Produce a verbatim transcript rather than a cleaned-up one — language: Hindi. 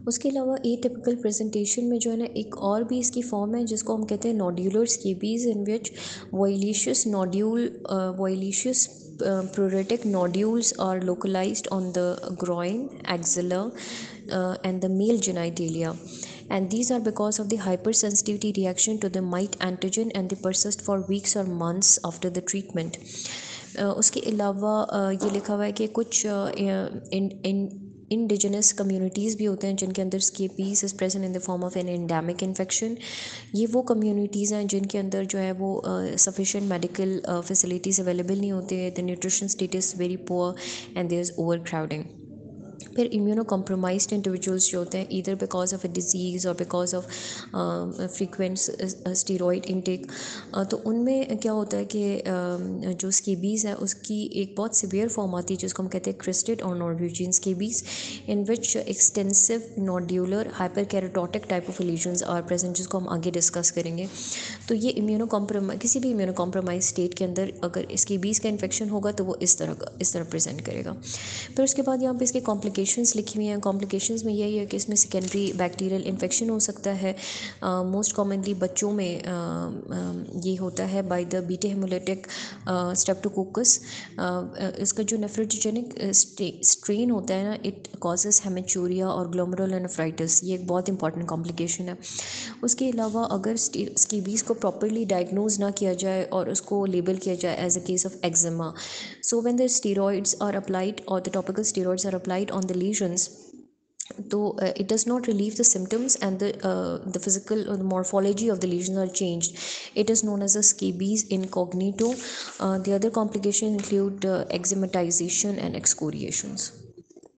उसके अलावा एटिपिकल प्रेजेंटेशन में जो है ना एक और भी इसकी फॉर्म है जिसको हम कहते हैं nodular scabies, in which violaceous nodule violaceous pruritic nodules are localized on the groin, axilla, uh, and the male genitalia, and these are because of the hypersensitivity reaction to the mite antigen, and they persist for weeks or months after the treatment. uh, उसके अलावा uh, ये लिखा हुआ है कि कुछ इन इन इंडिजिनस कम्युनिटीज़ भी होते हैं जिनके अंदर scabies is present in the form of an endemic infection. ये वो कम्युनिटीज़ हैं जिनके अंदर जो है वो सफिशेंट मेडिकल फैसिलिटीज़ अवेलेबल नहीं होते, the nutrition status very poor and there is overcrowding. फिर इम्यूनो कॉम्प्रोमाइज्ड इंडिविजुअल्स जो होते हैं either because of a disease और because of frequent steroid intake, तो उनमें क्या होता है कि uh, जो स्केबीज़ है उसकी एक बहुत सिवियर फॉर्म आती है जिसको हम कहते हैं क्रिस्टेड और Norwegian scabies, in which extensive nodular hyperkeratotic type of lesions are present, जिसको हम आगे डिस्कस करेंगे। तो ये इम्यूनो कॉम्प्रोमाइज किसी भी इम्यूनो कॉम्प्रोमाइज स्टेट के अंदर अगर स्केबीज़ का इन्फेक्शन होगा तो वो इस तरह का इस तरह प्रेजेंट करेगा। फिर उसके बाद यहाँ पे इसके कॉम्प्लिकेशंस लिखी हुई हैं। कॉम्प्लिकेशंस में यही है कि इसमें सेकेंडरी बैक्टीरियल इन्फेक्शन हो सकता है। मोस्ट uh, कॉमनली बच्चों में uh, uh, ये होता है by the beta hemolytic streptococcus. इसका जो नेफ्रोजेनिक स्ट्रेन होता है ना, इट कॉजेस हेमेचूरिया और ग्लोमेरुलोनेफ्राइटिस, ये एक बहुत इंपॉर्टेंट कॉम्प्लिकेशन है। उसके अलावा अगर स्केबीज़ को प्रॉपरली डायग्नोज ना किया जाए और उसको लेबल किया जाए as a case of eczema, so when the steroids are applied or the topical steroids are applied on the lesions, so uh, it does not relieve the symptoms and the uh, the physical or the morphology of the lesions are changed. It is known as a scabies incognito. Uh, the other complications include uh, eczematization and excoriations.